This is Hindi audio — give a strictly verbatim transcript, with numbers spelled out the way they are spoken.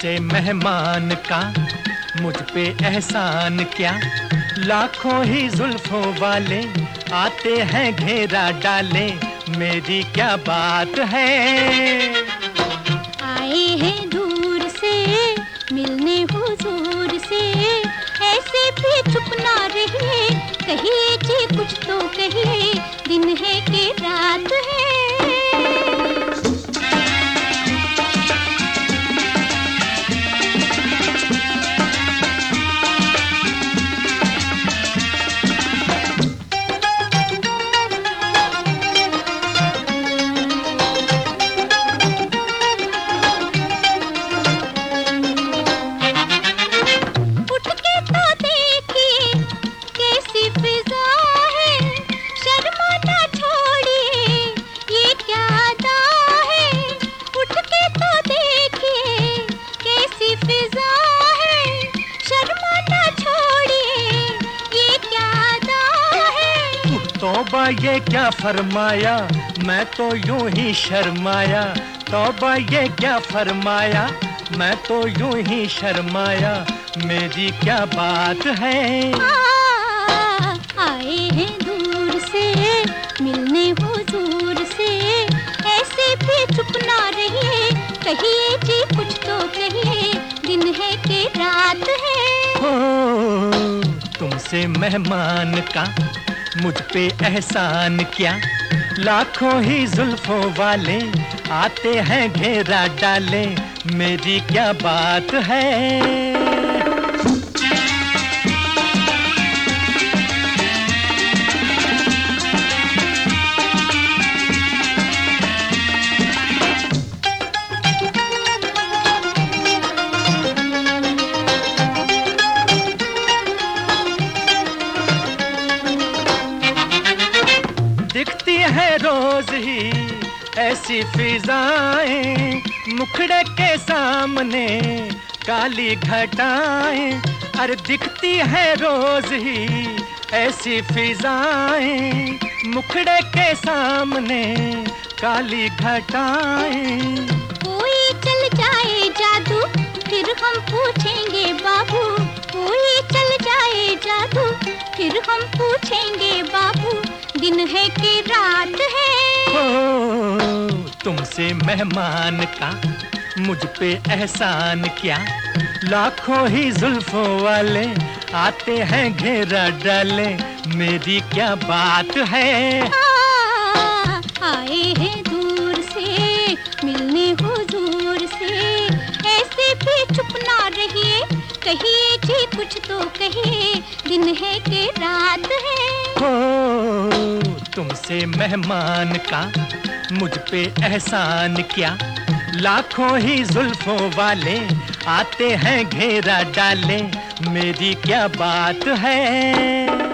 तुमसे मेहमान का मुझ पे एहसान क्या, लाखों ही जुल्फों वाले आते हैं घेरा डाले, मेरी क्या बात है। आए हैं दूर से मिलने हुजूर से, ऐसे भी चुप ना रहिए, कहिए जी कुछ तो कहिए, दिन है कि रात है। तौबा ये क्या फरमाया, मैं तो यूं ही शर्माया, तौबा ये क्या फरमाया, मैं तो यूं ही शर्माया, मेरी क्या बात है। आ, आए हैं दूर से मिलने हुजूर से, ऐसे भी चुप ना रहिए, कहिए जी कुछ तो कहिए, दिन है कि रात है। हो तुमसे मेहमान का मुझ पे एहसान क्या, लाखों ही जुल्फों वाले आते हैं घेरा डाले, मेरी क्या बात है। दिखती है रोज ही ऐसी फिजाएं, मुखड़े के सामने काली घटाएं, अरे दिखती है रोज ही ऐसी फिजाएं, मुखड़े के सामने काली घटाएं। कोई चल जाए जादू फिर हम पूछेंगे बाबू, कोई चल जाए जादू फिर हम पूछेंगे बाबू, दिन है कि रात है। ओ, तुमसे मेहमान का मुझ पे एहसान क्या, लाखों ही जुल्फों वाले आते हैं घेरा डाले, मेरी क्या बात है। आ, आए हैं दूर से मिलने हुजूर से, ऐसे भी चुप ना रहिए, कहिए जी कुछ तो कहिए, दिन है कि रात है। हो तुमसे मेहमान का मुझ पे एहसान क्या, लाखों ही जुल्फों वाले आते हैं घेरा डाले, मेरी क्या बात है।